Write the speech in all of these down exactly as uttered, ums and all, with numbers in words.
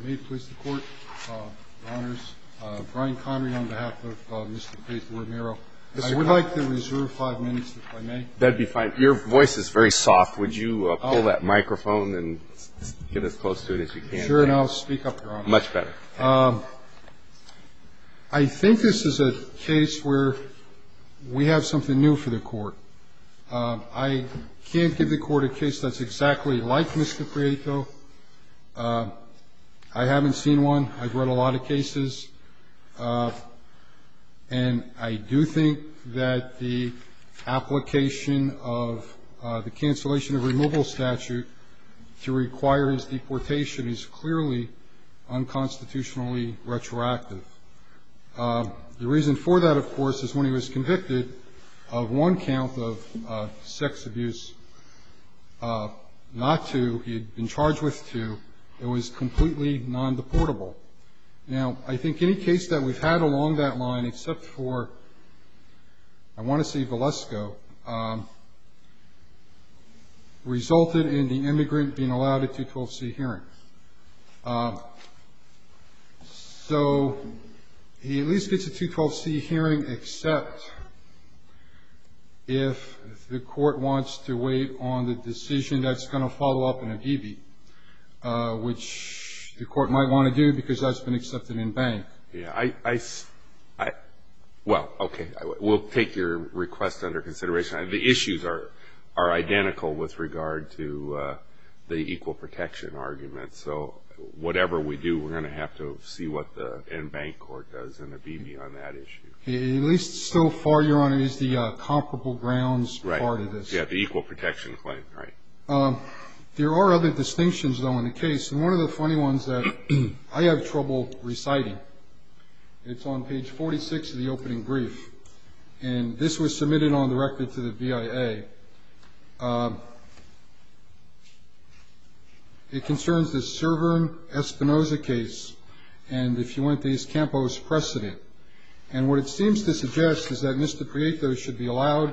May it please the Court, uh, Your Honors, uh, Brian Connery on behalf of uh, Mister Pedro Romero. I would like to reserve five minutes, if I may. That'd be fine. Your voice is very soft. Would you uh, pull oh. that microphone and get as close to it as you can? Sure, and I'll speak up, Your Honor. Much better. Um, I think this is a case where we have something new for the Court. Uh, I can't give the Court a case that's exactly like Mister Prieto. Uh, I haven't seen one. I've read a lot of cases. Uh, and I do think that the application of uh, the cancellation of removal statute to require his deportation is clearly unconstitutionally retroactive. Uh, the reason for that, of course, is when he was convicted of one count of uh, sex abuse, uh, not two, he had been charged with two, it was completely non-deportable. Now, I think any case that we've had along that line, except for, I want to say Velasco, um, resulted in the immigrant being allowed a two twelve C hearing. Uh, so he at least gets a two twelve C hearing, except if the Court wants to wait on the decision that's going to follow up in a B B, uh, which the Court might want to do because that's been accepted in bank. Yeah, I, I, I well, okay, we'll take your request under consideration. The issues are are identical with regard to uh, the equal protection argument. So whatever we do, we're going to have to see what the in-bank court does in the B B on that issue. At least so far, Your Honor, is the uh, comparable grounds right. part of this. Yeah, the equal protection claim, right. Um, there are other distinctions, though, in the case, and one of the funny ones that I have trouble reciting. It's on page forty-six of the opening brief, and this was submitted on the record to the B I A. Um, it concerns the Cervern-Espinoza case, and if you went to his Campos precedent. And what it seems to suggest is that Mister Prieto should be allowed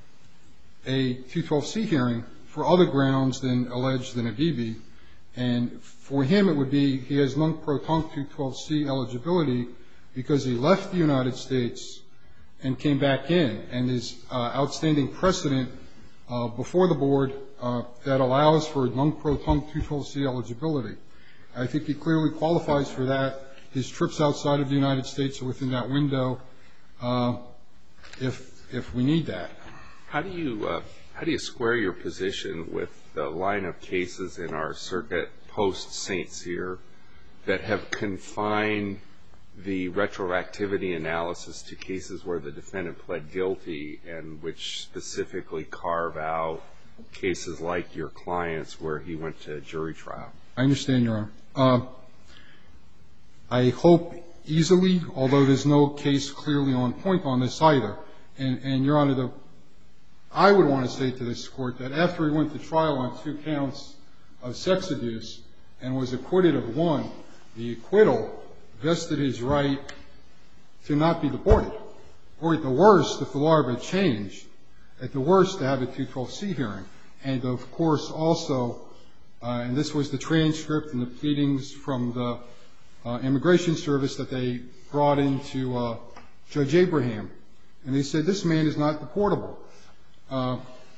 a two twelve C hearing for other grounds than alleged in a B B. And for him, it would be he has non-proton two twelve C eligibility because he left the United States and came back in. And his uh, outstanding precedent uh, before the board uh, that allows for non-proton two twelve C eligibility. I think he clearly qualifies for that. His trips outside of the United States are within that window, uh, if if we need that. How do you uh, how do you square your position with the line of cases in our circuit post Saint Cyr that have confined the retroactivity analysis to cases where the defendant pled guilty and which specifically carve out cases like your client's where he went to jury trial? I understand, Your Honor. Uh, I hope easily, although there's no case clearly on point on this either. And, and Your Honor, the, I would want to say to this Court that after he went to trial on two counts of sex abuse and was acquitted of one, the acquittal vested his right to not be deported. Or at the worst, if the law had changed, at the worst to have a two twelve C hearing. And of course also, uh, and this was the transcript and the pleadings from the Uh, immigration service that they brought into uh, Judge Abraham. And they said, this man is not deportable. Uh,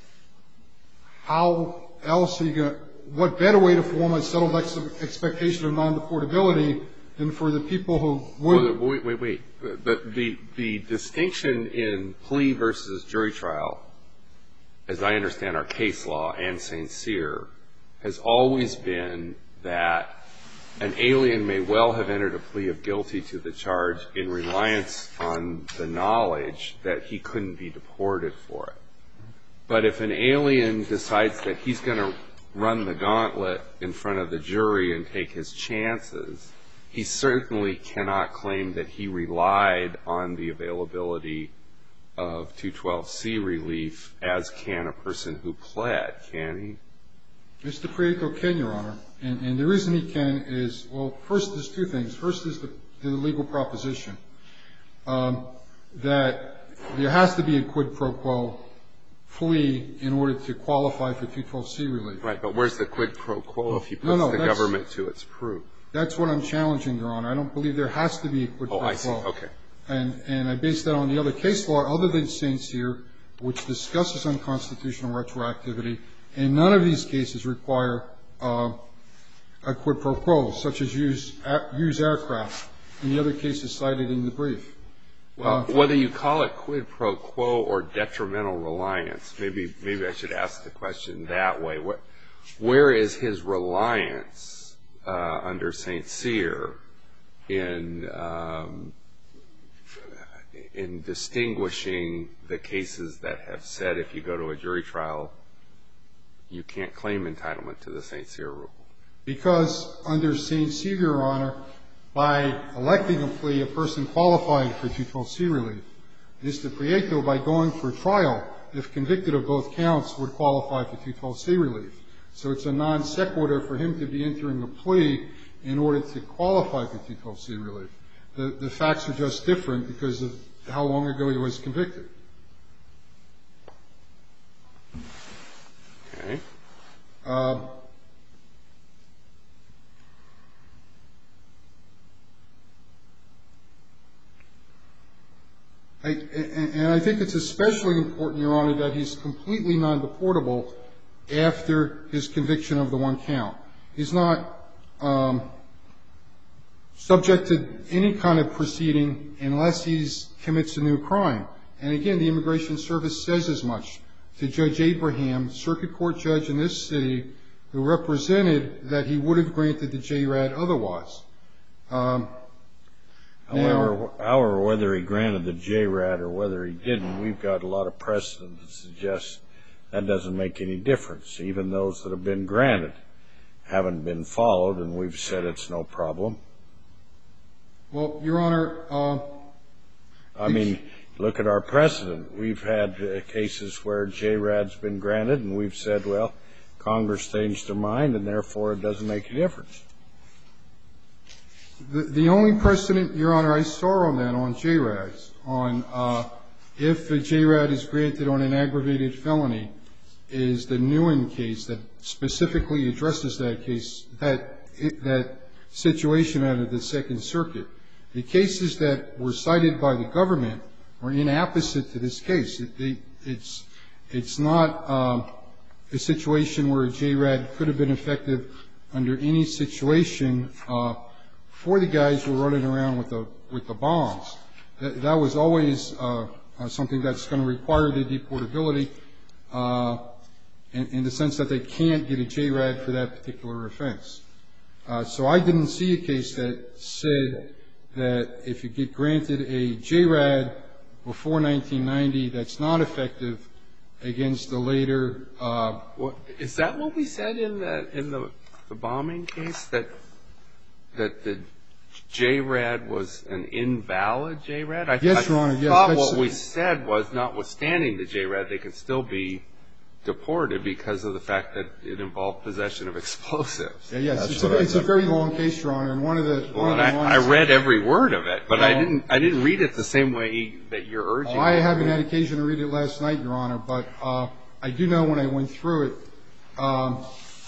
how else are you going to, what better way to form a settled ex- expectation of non-deportability than for the people who would? Well, wait, wait, wait. The, the, the distinction in plea versus jury trial, as I understand our case law and Saint Cyr, has always been that an alien may well have entered a plea of guilty to the charge in reliance on the knowledge that he couldn't be deported for it. But if an alien decides that he's going to run the gauntlet in front of the jury and take his chances, he certainly cannot claim that he relied on the availability of two twelve C relief, as can a person who pled, can he? Mister Prieto can, Your Honor. And, and the reason he can is, well, first there's two things. First is the, the legal proposition um, that there has to be a quid pro quo plea in order to qualify for two twelve C relief. Right, but where's the quid pro quo if he puts no, no, the government to its proof? That's what I'm challenging, Your Honor. I don't believe there has to be a quid pro quo. Oh, I see. Okay. And, and I base that on the other case law other than Saint Cyr, which discusses unconstitutional retroactivity, and none of these cases require uh, a quid pro quo, such as use, use aircraft and the other cases cited in the brief. Well, uh, whether you call it quid pro quo or detrimental reliance, maybe maybe I should ask the question that way. Where, where is his reliance uh, under Saint Cyr in um, in distinguishing the cases that have said if you go to a jury trial, you can't claim entitlement to the Saint Cyr rule? Because under Saint Cyr, Your Honor, by electing a plea, a person qualified for two twelve C relief. Mister Prieto, by going for trial, if convicted of both counts, would qualify for two twelve C relief. So it's a non sequitur for him to be entering a plea in order to qualify for two twelve C relief. The, the facts are just different because of how long ago he was convicted. Okay. Uh, I, and I think it's especially important, Your Honor, that he's completely non-deportable after his conviction of the one count. He's not um, subject to any kind of proceeding unless he commits a new crime. And again, the Immigration Service says as much to Judge Abraham, circuit court judge in this city, who represented that he would have granted the J RAD otherwise. Um, However, however, whether he granted the J RAD or whether he didn't, we've got a lot of precedent that suggests that doesn't make any difference. Even those that have been granted haven't been followed, and we've said it's no problem. Well, Your Honor, uh, I mean, look at our precedent. We've had uh, cases where J RAD's been granted, and we've said, well, Congress changed their mind, and therefore it doesn't make a difference. The, the only precedent, Your Honor, I saw on that on J RADs, on uh, if the J RAD is granted on an aggravated felony, is the Nguyen case that specifically addresses that case, that that situation out of the Second Circuit. The cases that were cited by the government are inapposite to this case. It, they, it's it's not um, a situation where a J RAD could have been effective under any situation. Uh, For the guys who were running around with the with the bombs, that, that was always uh, uh, something that's going to require the deportability, uh, in, in the sense that they can't get a J RAD for that particular offense. Uh, so I didn't see a case that said that if you get granted a J RAD before nineteen ninety, that's not effective against the later. Uh, What, is that what we said in the in the, the bombing case, that that the J RAD was an invalid J RAD? I, yes, I Your Honor. Yes, thought that's, what we said was, notwithstanding the J RAD, they could still be deported because of the fact that it involved possession of explosives. Yeah, yes, it's a, it's a very long case, Your Honor, and one of the. Well, one of the I, I read every word of it, but well, I didn't. I didn't read it the same way that you're urging. Well, I haven't had occasion to read it last night, Your Honor, but uh, I do know when I went through it, um,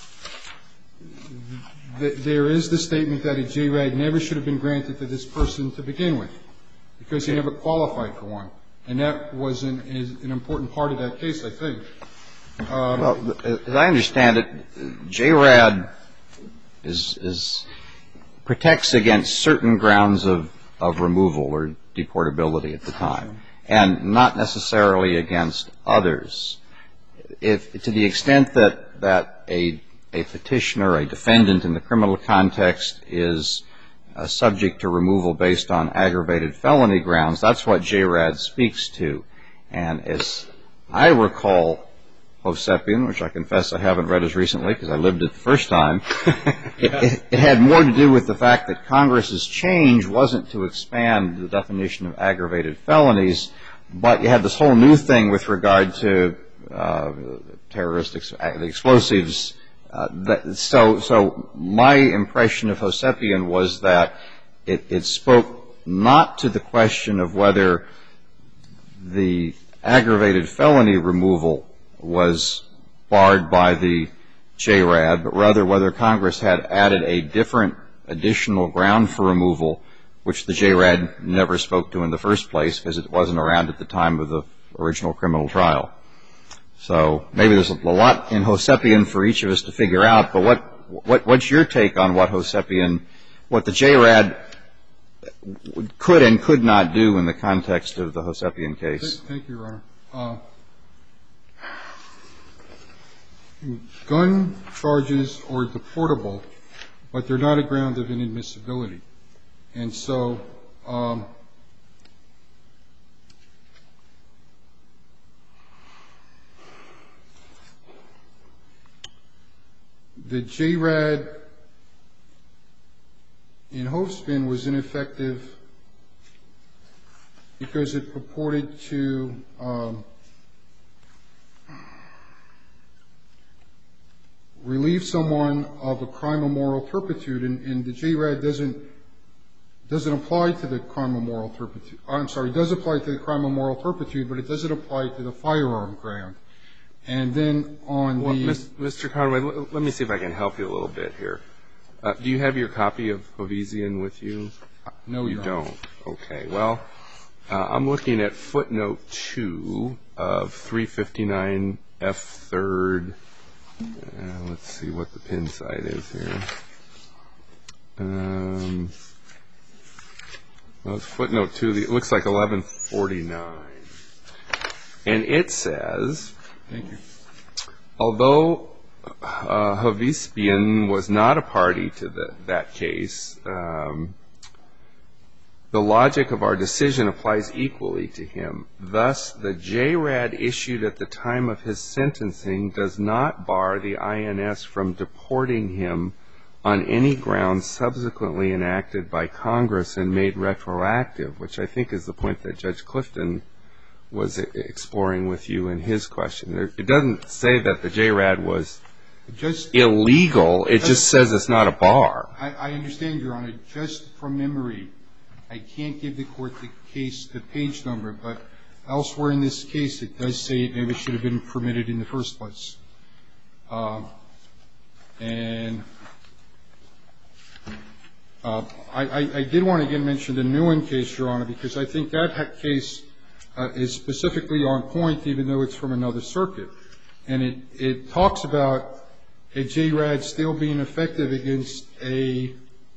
th- there is the statement that a J RAD never should have been granted to this person to begin with, because he never qualified for one, and that was an, is an important part of that case, I think. Um, well, as I understand it, J RAD is, is protects against certain grounds of, of removal or deportability at the time, and not necessarily against others. If, to the extent that, that a, a petitioner, a defendant in the criminal context is uh, subject to removal based on aggravated felony grounds, that's what J RAD speaks to. And as I recall Hovsepian, which I confess I haven't read as recently because I lived it the first time, it, it, it had more to do with the fact that Congress's change wasn't to expand the definition of aggravated felonies, but you had this whole new thing with regard to uh, terroristics, the explosives. Uh, that, so, so my impression of Hovsepian was that it, it spoke not to the question of whether the aggravated felony removal was barred by the J RAD, but rather whether Congress had added a different additional ground for removal, which the J RAD never spoke to in the first place because it wasn't around at the time of the original criminal trial. So maybe there's a lot in Hovsepian for each of us to figure out, but what, what what's your take on what Hovsepian, what the J RAD could and could not do in the context of the Hovsepian case? Thank you, Your Honor. Uh, gun charges are deportable, but they're not a ground of inadmissibility. And so um, the J RAD in Hovsepian was ineffective because it purported to um, relieve someone of a crime of moral turpitude, and, and the J RAD doesn't doesn't apply to the crime of moral turpitude. I'm sorry, it does apply to the crime of moral turpitude, but it doesn't apply to the firearm ground. And then on well, the Mister Conway, let, let me see if I can help you a little bit here. Uh, do you have your copy of Hovsepian with you? No, you Your don't. Honor. Okay. Well, uh, I'm looking at footnote two of three fifty-nine F third. Uh, let's see what the pin side is here. Um, well, it's footnote two. It looks like eleven forty-nine. And it says, Thank you. Although uh, Hovsepian was not a party to the, that case, um, the logic of our decision applies equally to him. Thus, the J RAD issued at the time of his sentencing does not bar the I N S from deporting him on any grounds subsequently enacted by Congress and made retroactive, which I think is the point that Judge Clifton was exploring with you in his question. It doesn't say that the J RAD was Just, illegal. It just says it's not a bar. I, I understand, Your Honor. Just from memory, I can't give the court the case, the page number, but elsewhere in this case it does say it maybe should have been permitted in the first place. Um, and uh, I, I, I did want to again mention the Nguyen case, Your Honor, because I think that case uh, is specifically on point, even though it's from another circuit. And it, it talks about a J RAD still being effective against a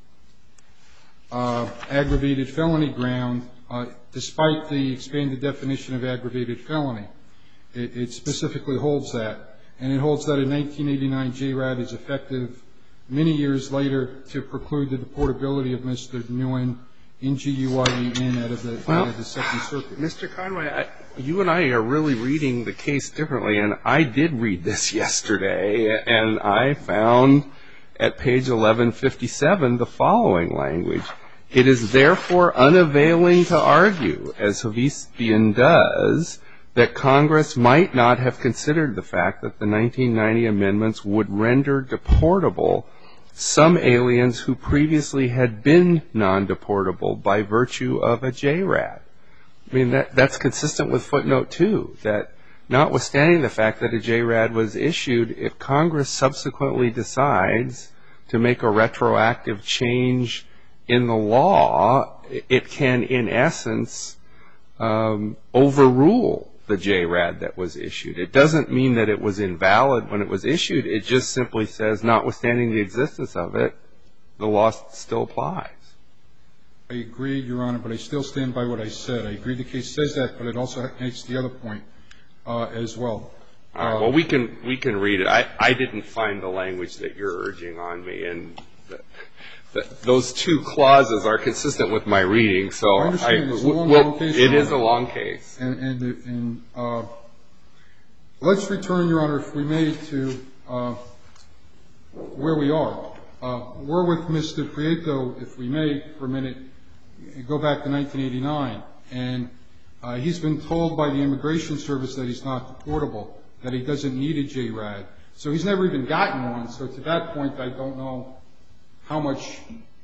uh, aggravated felony ground, uh, despite the expanded definition of aggravated felony. It, it specifically holds that. And it holds that a nineteen eighty-nine J RAD is effective many years later to preclude the deportability of Mister Nguyen in G U I E N out of the, well, out of the Second Circuit. Mister Conway, I, you and I are really reading the case differently, and I did read this yesterday, and I found at page eleven fifty-seven the following language. It is therefore unavailing to argue, as Hovsepian does, that Congress might not have considered the fact that the nineteen ninety amendments would render deportable some aliens who previously had been non-deportable by virtue of a J RAD. I mean, that, that's consistent with footnote two, that notwithstanding the fact that a J RAD was issued, if Congress subsequently decides to make a retroactive change in the law, it can, in essence, um, overrule the J RAD that was issued. It doesn't mean that it was invalid when it was issued. It just simply says, notwithstanding the existence of it, the law still applies. I agree, Your Honor, but I still stand by what I said. I agree the case says that, but it also makes the other point uh, as well. All right. Well, we can we can read it. I, I didn't find the language that you're urging on me, and the, the, those two clauses are consistent with my reading. So I understand. I, It's a long, well, long case, it Your is a Honor. long case. And, and, and uh, let's return, Your Honor, if we may, to uh, where we are. Uh, we're with Mister Prieto, if we may, for a minute, go back to nineteen eighty-nine. And uh, he's been told by the Immigration Service that he's not deportable, that he doesn't need a J RAD. So he's never even gotten one. So to that point, I don't know how much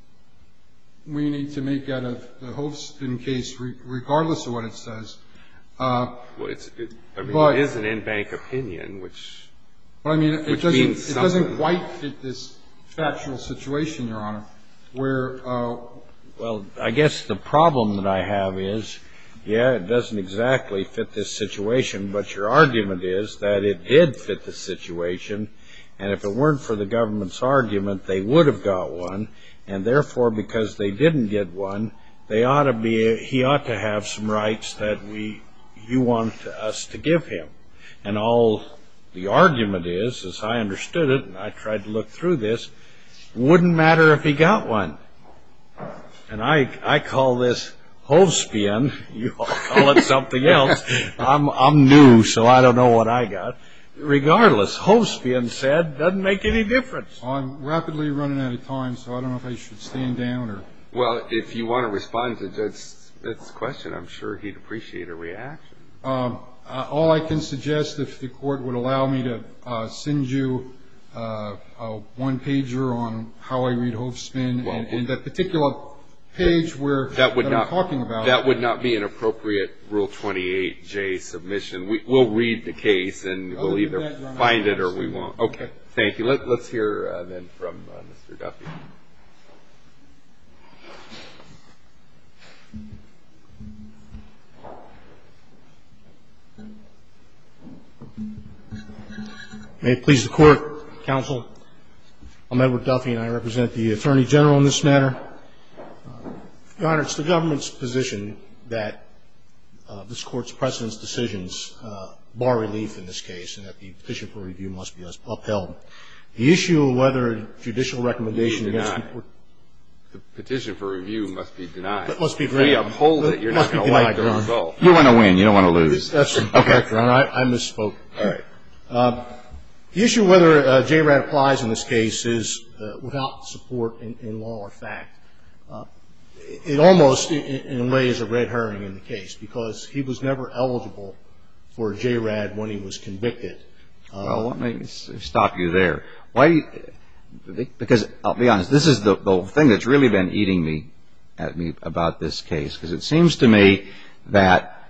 we need to make out of the Hovsepian case, re- regardless of what it says. Uh, Well, it's, it, I mean, but- it is an in-bank opinion, which But I mean, it Which doesn't, means it doesn't something. quite fit this factual situation, Your Honor. where uh, Well, I guess the problem that I have is, yeah, it doesn't exactly fit this situation, but your argument is that it did fit the situation, and if it weren't for the government's argument, they would have got one, and therefore, because they didn't get one, they ought to be, he ought to have some rights that we, you want us to give him. And all the argument is, as I understood it, and I tried to look through this, wouldn't matter if he got one. And I, I call this Hovspian. You all call it something else. I'm, I'm new, so I don't know what I got. Regardless, Hovspian said, doesn't make any difference. I'm rapidly running out of time, so I don't know if I should stand down or. Well, if you want to respond to Judge Smith's question, I'm sure he'd appreciate a reaction. Um, uh, all I can suggest, if the court would allow me to uh, send you uh, a one-pager on how I read Hovspian, Well, and, and that particular page where that, would that not, I'm talking about. That would not be an appropriate Rule twenty-eight J submission. We, we'll read the case, and Other we'll either than that, find Your it or Honor, we won't. Okay, thank you. Let, let's hear uh, then from uh, Mister Duffy. May it please the Court, Counsel. I'm Edward Duffy, and I represent the Attorney General in this matter. Uh, Your Honor, it's the government's position that uh, this Court's precedent's decisions uh, bar relief in this case, and that the petition for review must be upheld. The issue of whether a judicial recommendation against the court. The petition for review must be denied. That must be if granted. we uphold it, you're Must not be going to like denied, the Your Honor. result. You want to win. You don't want to lose. That's correct, Your Honor. I, I misspoke. All right. Uh, the issue of whether uh, J RAD applies in this case is uh, without support in, in law or fact. Uh, it almost, in, in a way, is a red herring in the case because he was never eligible for J RAD when he was convicted. Uh, Well, let me s- stop you there. Why do you, because I'll be honest, this is the, the thing that's really been eating me at me about this case, because it seems to me that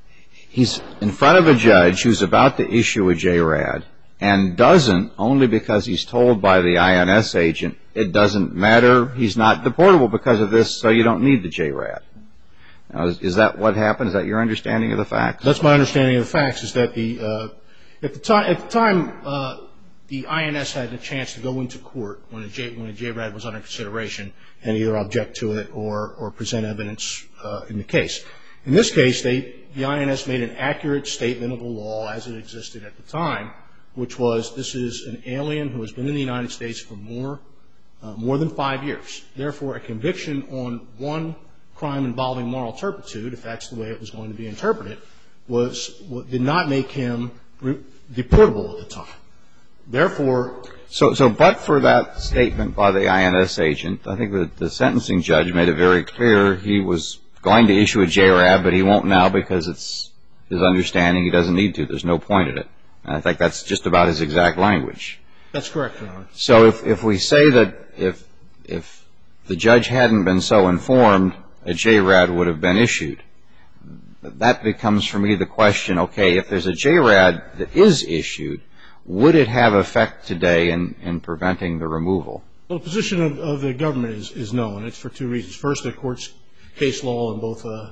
he's in front of a judge who's about to issue a J RAD and doesn't, only because he's told by the I N S agent, it doesn't matter, he's not deportable because of this, so you don't need the J RAD. Now, is, is that what happened? Is that your understanding of the facts? That's my understanding of the facts, is that the, uh, at the time, at the time uh, the I N S had the chance to go into court when a J, when a J RAD was under consideration and either object to it or, or present evidence uh, in the case. In this case, they, the I N S made an accurate statement of the law as it existed at the time, which was this is an alien who has been in the United States for more, uh, more than five years. Therefore, a conviction on one crime involving moral turpitude, if that's the way it was going to be interpreted, was, did not make him re- deportable at the time. Therefore, So, so but for that statement by the I N S agent, I think that the sentencing judge made it very clear he was going to issue a J RAD, but he won't now because it's his understanding he doesn't need to. There's no point in it. And I think that's just about his exact language. that's correct, Your Honor. So if, if we say that if, if the judge hadn't been so informed, a J RAD would have been issued, that becomes for me the question, okay, if there's a J RAD that is issued, would it have effect today in, in preventing the removal? Well, the position of, of the government is, is no, and it's for two reasons. First, the court's case law in both uh,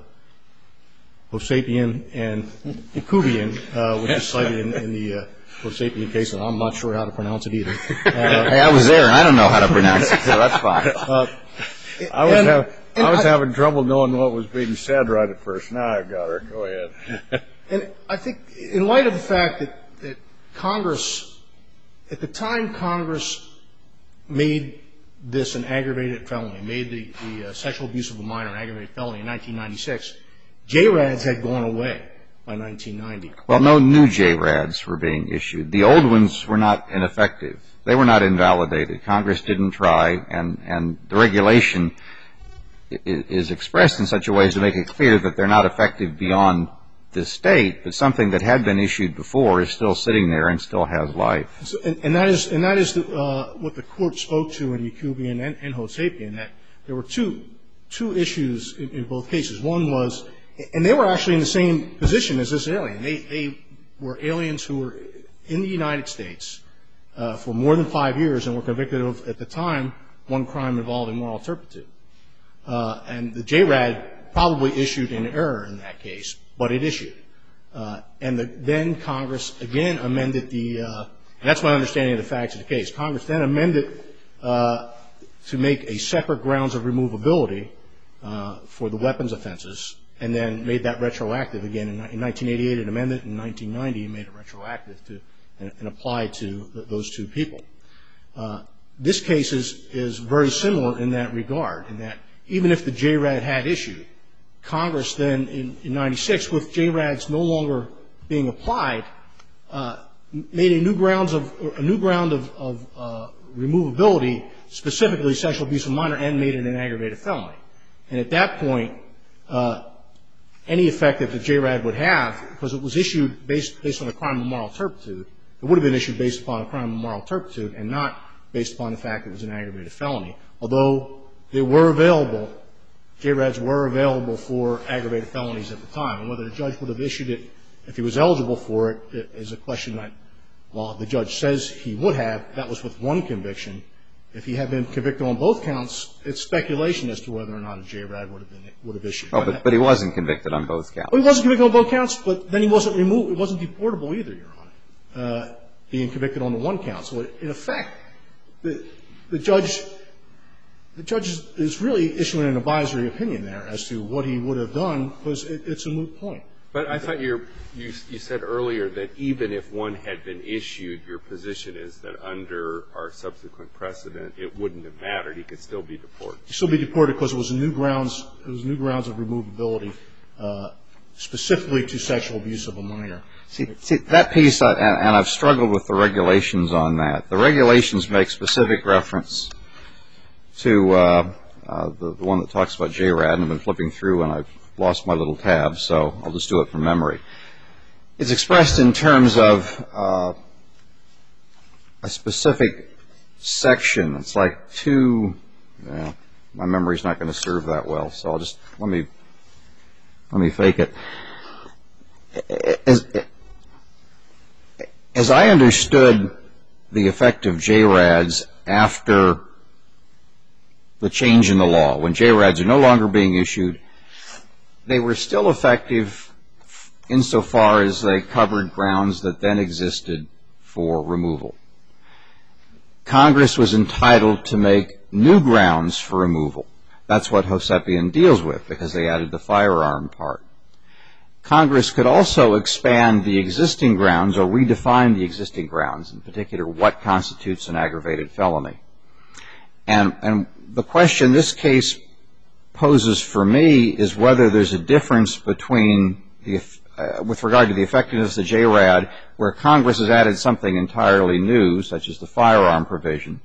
Hovsapian and Yakubian, uh, which is cited in, in the uh, Hovsapian case, and I'm not sure how to pronounce it either. Uh, Hey, I was there, and I don't know how to pronounce it, so that's fine. uh, I was, and- have, and I was I- having trouble knowing what was being said right at first. Now I've got her. Go ahead. And I think in light of the fact that, that Congress, at the time Congress made this an aggravated felony, made the, the uh, sexual abuse of a minor an aggravated felony in nineteen ninety-six, J RADs had gone away by nineteen ninety. Well, no new J RADs were being issued. The old ones were not ineffective. They were not invalidated. Congress didn't try, and, and the regulation is expressed in such a way as to make it clear that they're not effective beyond this state, but something that had been issued before is still sitting there and still has life. So, and, and that is, and that is the, uh, what the court spoke to in Yakubian and, and Hovsapian, that there were two, two issues in, in both cases. One was, and they were actually in the same position as this alien. They, they were aliens who were in the United States uh, for more than five years and were convicted of, at the time, one crime involving moral turpitude. Uh, and the J RAD probably issued an error in that case, but it issued. Uh, and the, then Congress again amended the, uh, and that's my understanding of the facts of the case. Congress then amended uh, to make a separate grounds of removability uh, for the weapons offenses, and then made that retroactive again. In, in nineteen eighty-eight, it amended it. In nineteen ninety, it made it retroactive to and, and applied to th- those two people. Uh, this case is, is very similar in that regard, in that even if the J RAD had issued, Congress then in, in ninety-six, with J RADs no longer being applied, uh, made a new grounds of a new ground of, of uh, removability, specifically sexual abuse of a minor, and made it an aggravated felony. And at that point, uh, any effect that the J RAD would have, because it was issued based based on a crime of moral turpitude, it would have been issued based upon a crime of moral turpitude and not based upon the fact that it was an aggravated felony. Although they were available, J RADs were available for aggravated felonies at the time. And whether the judge would have issued it if he was eligible for it is a question that, while the judge says he would have, that was with one conviction. If he had been convicted on both counts, it's speculation as to whether or not a J RAD would have been would have issued. Oh, but, but he wasn't convicted on both counts. Well, he wasn't convicted on both counts, but then he wasn't removed. It wasn't deportable either, Your Honor, uh, being convicted on the one count. So in effect, the, the judge, the judge is, is really issuing an advisory opinion there as to what he would have done, because it, it's a moot point. But I thought you're, you you said earlier that even if one had been issued, your position is that under our subsequent precedent, it wouldn't have mattered. He could still be deported. He'd still be deported because it was a new grounds. It was new grounds of removability, uh, specifically to sexual abuse of a minor. See, see that piece, I, and, and I've struggled with the regulations on that. The regulations make specific reference to uh, uh, the, the one that talks about J RAD, and I've been flipping through, and I've lost my little tab, so I'll just do it from memory. It's expressed in terms of uh, a specific section. It's like two, well, my memory's not going to serve that well, so I'll just, let me, let me fake it. As, as I understood the effect of J RADs after the change in the law, when J RADs are no longer being issued, they were still effective insofar as they covered grounds that then existed for removal. Congress was entitled to make new grounds for removal. That's what Hovsepian deals with, because they added the firearm part. Congress could also expand the existing grounds or redefine the existing grounds, in particular what constitutes an aggravated felony. And, and the question this case poses for me is whether there's a difference between, the, uh, with regard to the effectiveness of J RAD, where Congress has added something entirely new, such as the firearm provision,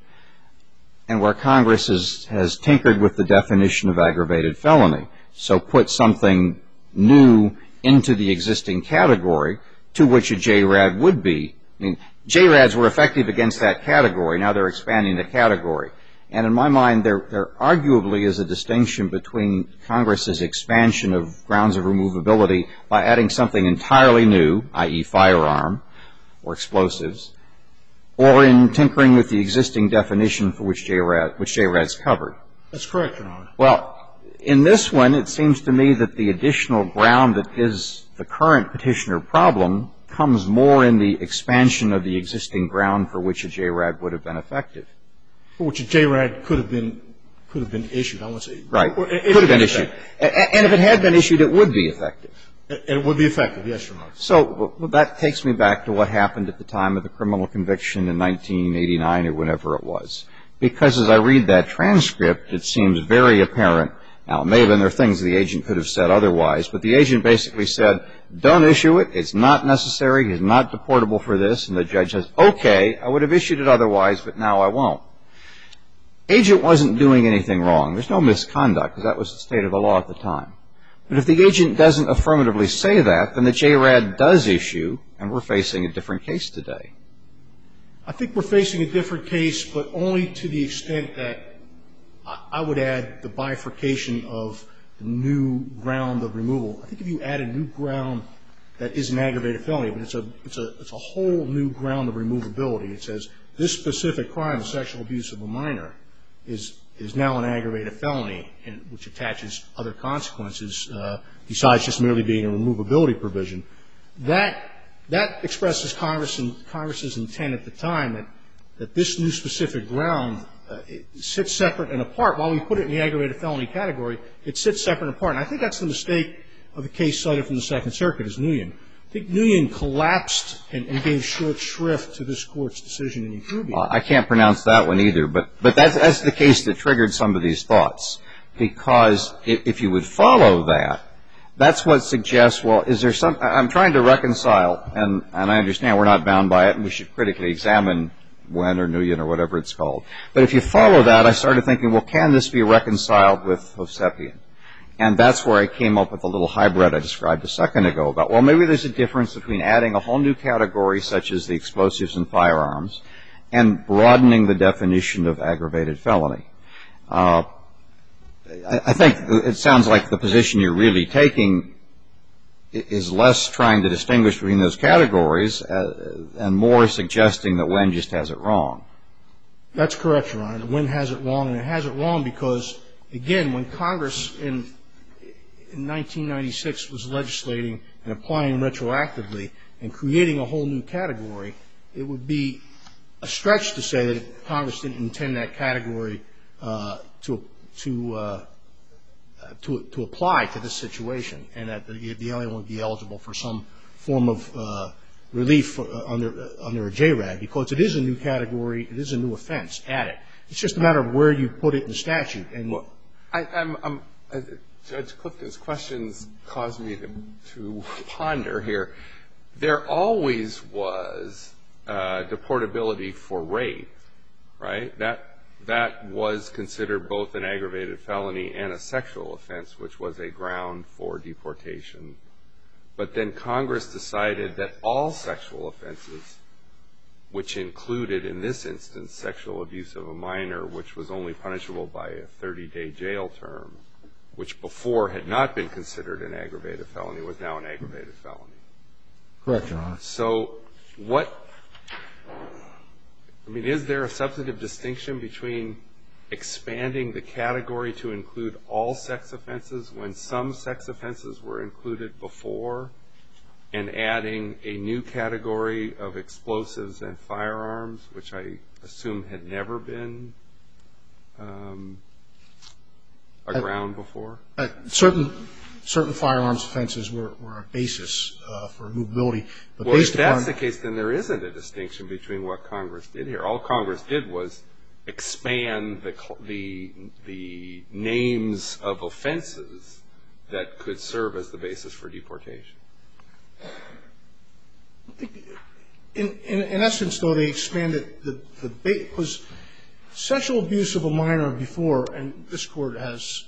and where Congress has, has tinkered with the definition of aggravated felony, so put something new into the existing category to which a J RAD would be. I mean, J RADs were effective against that category. Now they're expanding the category. And in my mind, there, there arguably is a distinction between Congress's expansion of grounds of removability by adding something entirely new, that is firearm or explosives, or in tinkering with the existing definition for which J RAD, which J RAD's covered. That's correct, Your Honor. Well, in this one, it seems to me that the additional ground that is the current petitioner problem comes more in the expansion of the existing ground for which a J RAD would have been effective. For which a J RAD could have been could have been issued. I want to say right. Or, it could have been issued. And if it had been issued, it would be effective. It would be effective, yes, Your Honor. So well, that takes me back to what happened at the time of the criminal conviction in nineteen eighty-nine or whenever it was. Because as I read that transcript, it seems very apparent. Now, it may have been there are things the agent could have said otherwise, but the agent basically said, don't issue it. It's not necessary. He's not deportable for this. And the judge says, okay, I would have issued it otherwise, but now I won't. Agent wasn't doing anything wrong. There's no misconduct, because that was the state of the law at the time. But if the agent doesn't affirmatively say that, then the J RAD does issue, and we're facing a different case today. I think we're facing a different case, but only to the extent that I would add the bifurcation of the new ground of removal. I think if you add a new ground that is an aggravated felony, but it's a it's a it's a whole new ground of removability. It says this specific crime, sexual abuse of a minor, is is now an aggravated felony, and, which attaches other consequences uh, besides just merely being a removability provision. That that expresses Congress and Congress's intent at the time that that this new specific ground uh, it sits separate and apart. While we put it in the aggravated felony category, it sits separate and apart. And I think that's the mistake of the case cited from the Second Circuit, is Nguyen. I think Nguyen collapsed and, and gave short shrift to this Court's decision in Yacoubia. Well, I can't pronounce that one either, but, but that's, that's the case that triggered some of these thoughts. Because if, if you would follow that, that's what suggests, well, is there some, I'm trying to reconcile, and, and I understand we're not bound by it, and we should critically examine Nguyen or Nguyen or whatever it's called. But if you follow that, I started thinking, well, can this be reconciled with Hovsepian? And that's where I came up with the little hybrid I described a second ago about, well, maybe there's a difference between adding a whole new category, such as the explosives and firearms, and broadening the definition of aggravated felony. Uh, I, I think it sounds like the position you're really taking is less trying to distinguish between those categories uh, and more suggesting that Nguyen just has it wrong. That's correct, Your Honor. Nguyen has it wrong, and it has it wrong because, again, when Congress in in nineteen ninety-six was legislating and applying retroactively and creating a whole new category, it would be a stretch to say that Congress didn't intend that category uh, to to uh, to to apply to this situation, and that the, the alien would be eligible for some form of uh, relief for, uh, under uh, under a J RAD, because it is a new category, it is a new offense added. It's just a matter of where you put it in the statute. And well, I, I'm, I'm uh, Judge Clifton's questions caused me to, to ponder here. There always was uh, deportability for rape, right? That that was considered both an aggravated felony and a sexual offense, which was a ground for deportation. But then Congress decided that all sexual offenses, which included, in this instance, sexual abuse of a minor, which was only punishable by a thirty-day jail term, which before had not been considered an aggravated felony, was now an aggravated felony. correct, Your Honor. So what, I mean, is there a substantive distinction between expanding the category to include all sex offenses when some sex offenses were included before, and adding a new category of explosives and firearms, which I assume had never been um, a ground before? Uh, certain certain firearms offenses were, were a basis uh, for removability. But well, based if that's upon, the case, then there isn't a distinction between what Congress did here. All Congress did was expand the the, the names of offenses that could serve as the basis for deportation. In, in, in essence, though, they expanded the, the because sexual abuse of a minor before, and this Court has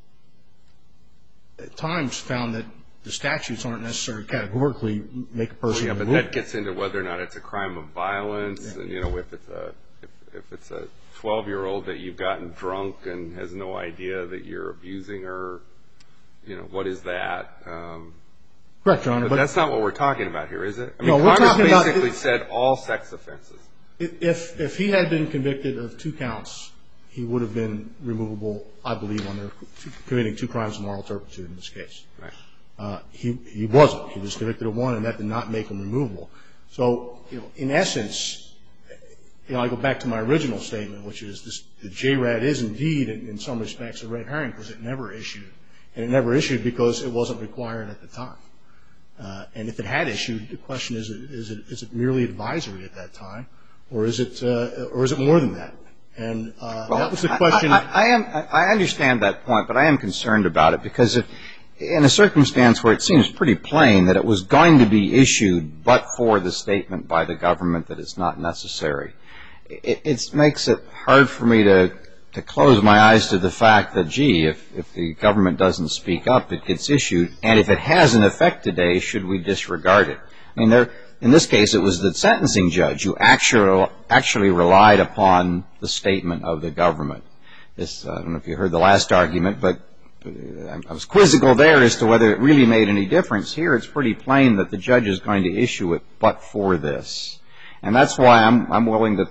at times found that the statutes aren't necessarily categorically make a person. Well, yeah, but that gets into whether or not it's a crime of violence, yeah. And you know, if it's a if, if it's a twelve-year-old that you've gotten drunk and has no idea that you're abusing her, you know, what is that? Um, Correct, Your Honor. But, but that's not what we're talking about here, is it? I mean, no, we're Congress talking about basically it, said all sex offenses. If if he had been convicted of two counts, he would have been removable, I believe, under committing two crimes of moral turpitude in this case. Right. Uh, he he wasn't. He was convicted of one, and that did not make him removable. So, you know, in essence, you know, I go back to my original statement, which is this: the J RAD is indeed, in, in some respects, a red herring because it never issued, and it never issued because it wasn't required at the time. Uh, and if it had issued, the question is: is it is it merely advisory at that time, or is it uh, or is it more than that? And uh, well, that was the question. I, I, I am. I understand that point, but I am concerned about it because if, in a circumstance where it seems pretty plain that it was going to be issued, but for the statement by the government that it's not necessary, it, it makes it hard for me to to close my eyes to the fact that, gee, if if the government doesn't speak up, it gets issued, and if it has an effect today, should we disregard it? I mean, there. In this case, it was the sentencing judge who actually actually relied upon the statement of the government. This, I don't know if you heard the last argument, but I was quizzical there as to whether it really made any difference. Here, it's pretty plain that the judge is going to issue it, but for this, and that's why I'm I'm willing to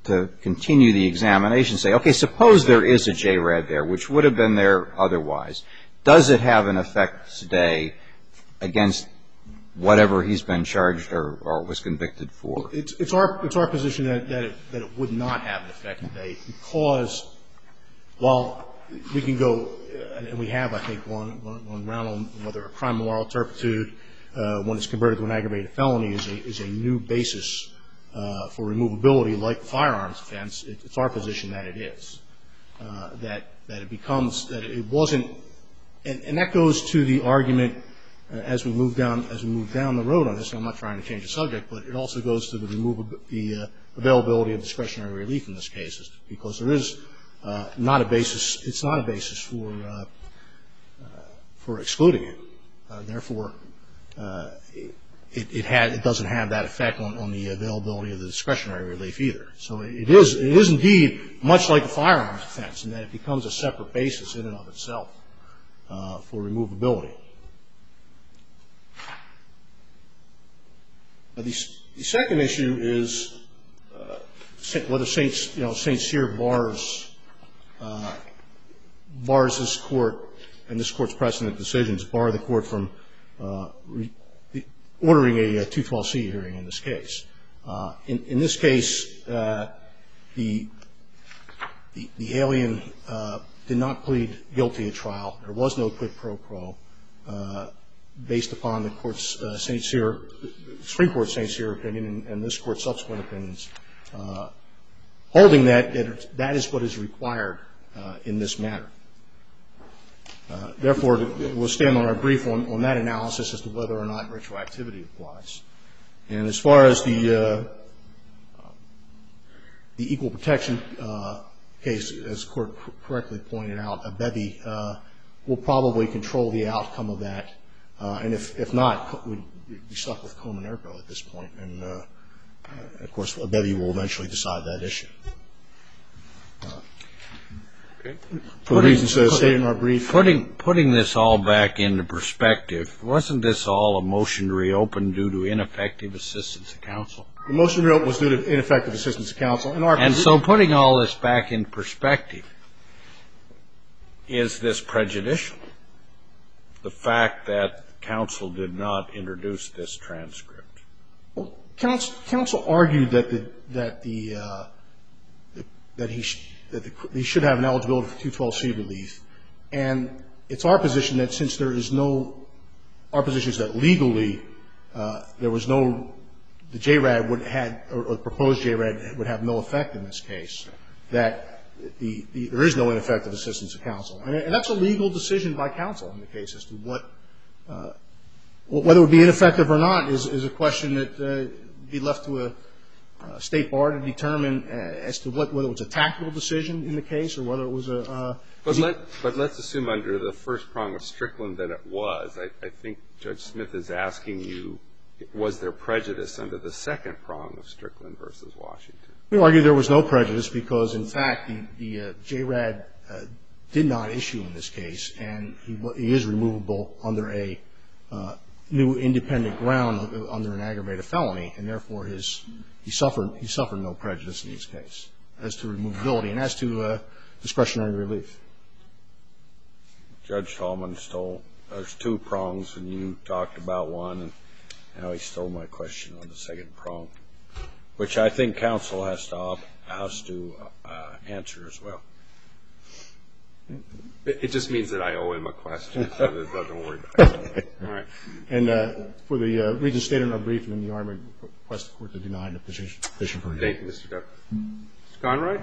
to continue the examination, say, okay, suppose there is a J RAD there, which would have been there otherwise. Does it have an effect today against whatever he's been charged or, or was convicted for? It's, it's our it's our position that, that, it, that it would not have an effect today because while we can go, and we have, I think, one, one, one round on whether a crime of moral turpitude, uh, when it's converted to an aggravated felony, is a, is a new basis uh, for removability like firearms offense. It, it's our position that it is. Uh, that, that it becomes, that it wasn't, and, and that goes to the argument uh, as we move down, as we move down the road on this. I'm not trying to change the subject, but it also goes to the removable, the uh, availability of discretionary relief in this case, because there is uh, not a basis, it's not a basis for, uh, uh, for excluding it. Uh, therefore, uh, it, it had, it doesn't have that effect on, on the availability of the discretionary relief either. So it is, it is indeed much like a firearms offense in that it becomes a separate basis in and of itself uh, for removability. Now the, the second issue is uh, whether Saint, you know, Saint Cyr bars uh, bars this court and this court's precedent decisions bar the court from uh, re, ordering a, a two twelve C hearing in this case. Uh, in, in this case, uh, the, the the alien uh, did not plead guilty at trial. There was no quid pro quo uh, based upon the court's uh, Saint Cyr, Supreme Court Saint Cyr opinion and, and this court's subsequent opinions, uh, holding that, that that is what is required uh, in this matter. Uh, therefore, we'll stand on our brief on, on that analysis as to whether or not retroactivity applies. And as far as the uh, the equal protection uh, case, as the court correctly pointed out, a bevy uh, will probably control the outcome of that. Uh, and if, if not, we'd be stuck with Coleman Erco at this point. And, uh, uh, of course, a bevy will eventually decide that issue. Uh, Okay. For the reasons uh, stated in our brief. Putting, putting this all back into perspective, wasn't this all a motion to reopen due to ineffective assistance of counsel? The motion to reopen was due to ineffective assistance of counsel. And, our and so putting all this back in perspective, is this prejudicial? The fact that counsel did not introduce this transcript? Well, counsel, counsel argued that the, that the, uh, that he sh- that the, he should have an eligibility for two twelve C relief. And it's our position that since there is no, our position is that legally uh, there was no, the J RAD would had, or, or the proposed J RAD would have no effect in this case, that the, the, there is no ineffective assistance of counsel. And, and that's a legal decision by counsel in the case as to what, uh, whether it would be ineffective or not is, is a question that uh, be left to a Uh, State bar to determine uh, as to what, whether it was a tactical decision in the case or whether it was a. Uh, but, let, but let's assume under the first prong of Strickland that it was. I, I think Judge Smith is asking you, was there prejudice under the second prong of Strickland versus Washington? We argue there was no prejudice because, in fact, the, the uh, J RAD uh, did not issue in this case, and he, he is removable under a uh, new independent ground under an aggravated felony, and therefore his. He suffered, he suffered no prejudice in this case as to removability and as to uh, discretionary relief. Judge Tallman stole, there's two prongs, and you talked about one, and now he stole my question on the second prong, which I think counsel has to, op, has to uh, answer as well. It just means that I owe him a question, so that doesn't worry about it. All right. And uh, for the uh, reasons stated in our brief and in the argument, request the court to deny the petition, petition for review. Thank you, Mister Duck. Mister Conroy?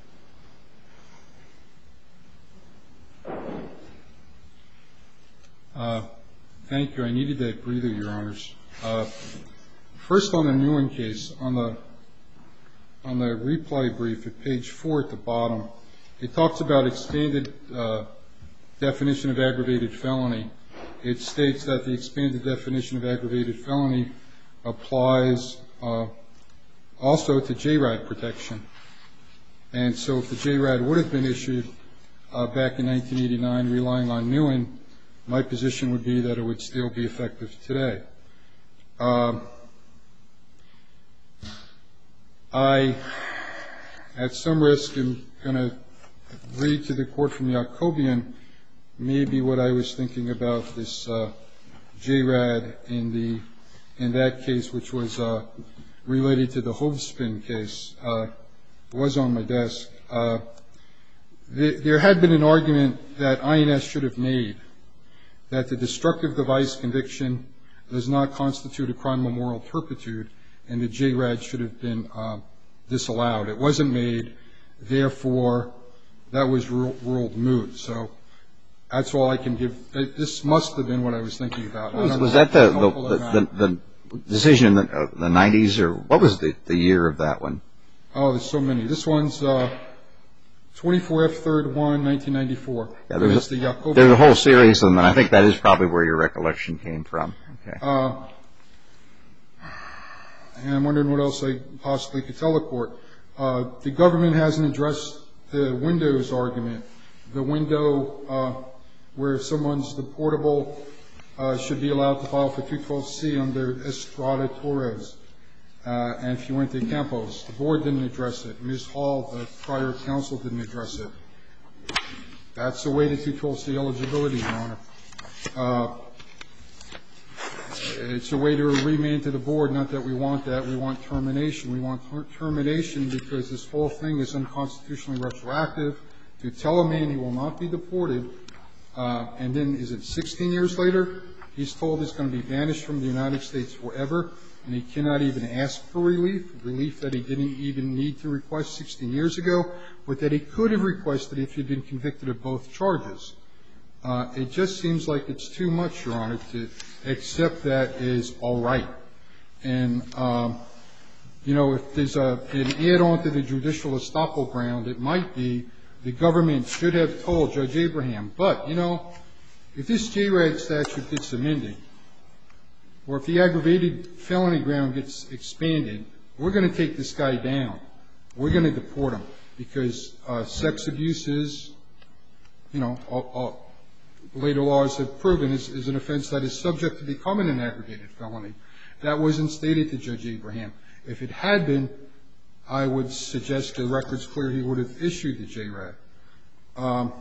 Uh, thank you. I needed that breather, Your Honors. Uh, first, on the Nguyen case, on the on the reply brief at page four at the bottom, it talks about expanded uh, definition of aggravated felony. It states that the expanded definition of aggravated felony applies uh, also to J RAD protection. And so if the J RAD would have been issued uh, back in nineteen eighty-nine relying on Nguyen, my position would be that it would still be effective today. Um, I at some risk, I'm going to read to the court from Jacobian maybe what I was thinking about this uh, J RAD in the in that case, which was uh, related to the Hovspin case, uh, was on my desk. Uh, the, there had been an argument that I N S should have made that the destructive device conviction does not constitute a crime of moral turpitude, and the J RAD should have been uh, disallowed. It wasn't made, therefore, that was ruled moot. So that's all I can give. This must have been what I was thinking about. Was, was that the the, the the decision in the, uh, the nineties, or what was the, the year of that one? Oh, there's so many. This one's uh, twenty-four F third one, nineteen ninety-four. Yeah, there's, the a, there's a whole series of them, and I think that is probably where your recollection came from. Okay. Uh, and I'm wondering what else I possibly could tell the court. Uh, the government hasn't addressed the windows argument. The window uh, where someone's deportable uh, should be allowed to file for two twelve C under Estrada Torres. Uh, and if you went to Campos, the board didn't address it. Miz Hall, the prior counsel, didn't address it. That's the way to two twelve C eligibility, Your Honor. Uh, it's a way to remand to the board, not that we want that. We want termination. We want ter- termination because this whole thing is unconstitutionally retroactive. To tell a man he will not be deported, uh, and then is it sixteen years later, he's told he's going to be banished from the United States forever, and he cannot even ask for relief, relief that he didn't even need to request sixteen years ago, but that he could have requested if he'd been convicted of both charges. Uh, it just seems like it's too much, Your Honor, to accept that is all right. And, um, you know, if there's a, an add-on to the judicial estoppel ground, it might be the government should have told Judge Abraham, but, you know, if this J RAD statute gets amended, or if the aggravated felony ground gets expanded, we're going to take this guy down. We're going to deport him because uh, sex abuse is, you know, all, all, later laws have proven is, is an offense that is subject to becoming an aggravated felony. That wasn't stated to Judge Abraham. If it had been, I would suggest the record's clear he would have issued the J RAD. Um,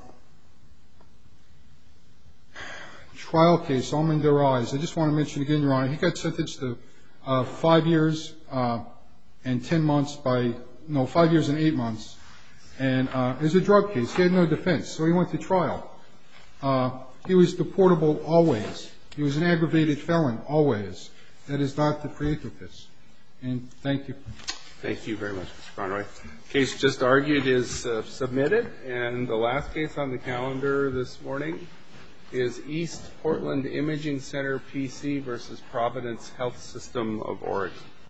trial case, Almond Derais. I just want to mention again, Your Honor, he got sentenced to uh, five years uh, and ten months by, no, five years and eight months. And uh, it was a drug case. He had no defense, so he went to trial. Uh, he was deportable always. He was an aggravated felon always. That is not the prejudice. And thank you. Thank you very much, Mister Conroy. Case just argued is uh, submitted, and the last case on the calendar this morning is East Portland Imaging Center P C versus Providence Health System of Oregon.